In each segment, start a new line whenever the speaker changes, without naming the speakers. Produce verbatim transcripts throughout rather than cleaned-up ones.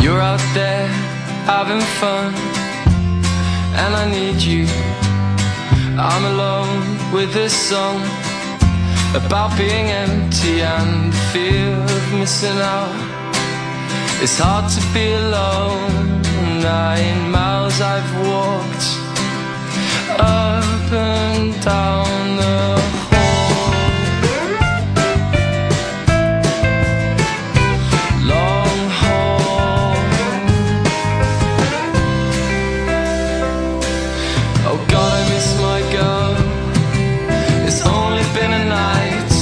You're out there having fun, and I need you. I'm alone with this song about being empty and the fear of missing out. It's hard to be alone. Nine miles I've walked up and down the hall. Long haul. Oh God, I miss my girl. It's only been a night.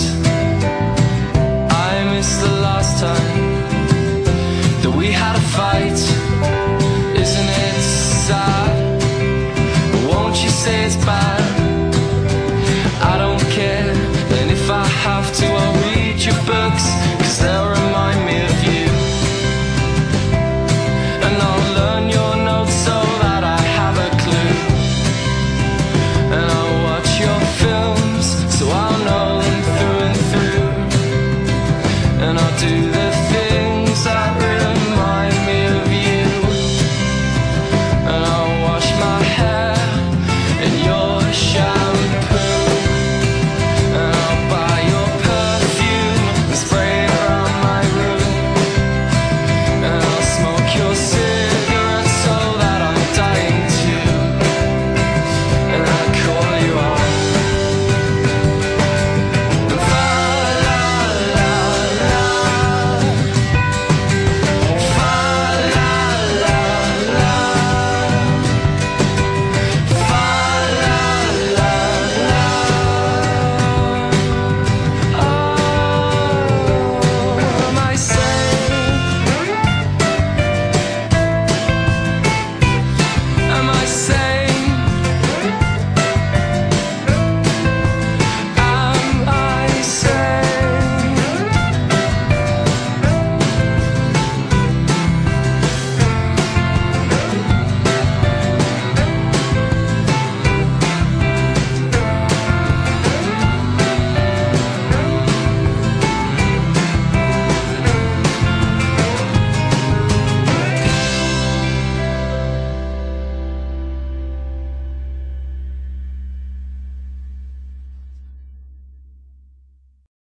I miss the last time that we had a fight. Isn't it sad? But won't you say it's bad? I don't care. And if I have to, I'll read your books, 'cause they'll remind me of you. And I'll learn your notes so that I have a clue. And I'll watch your films so I'll know them through and through. And I'll do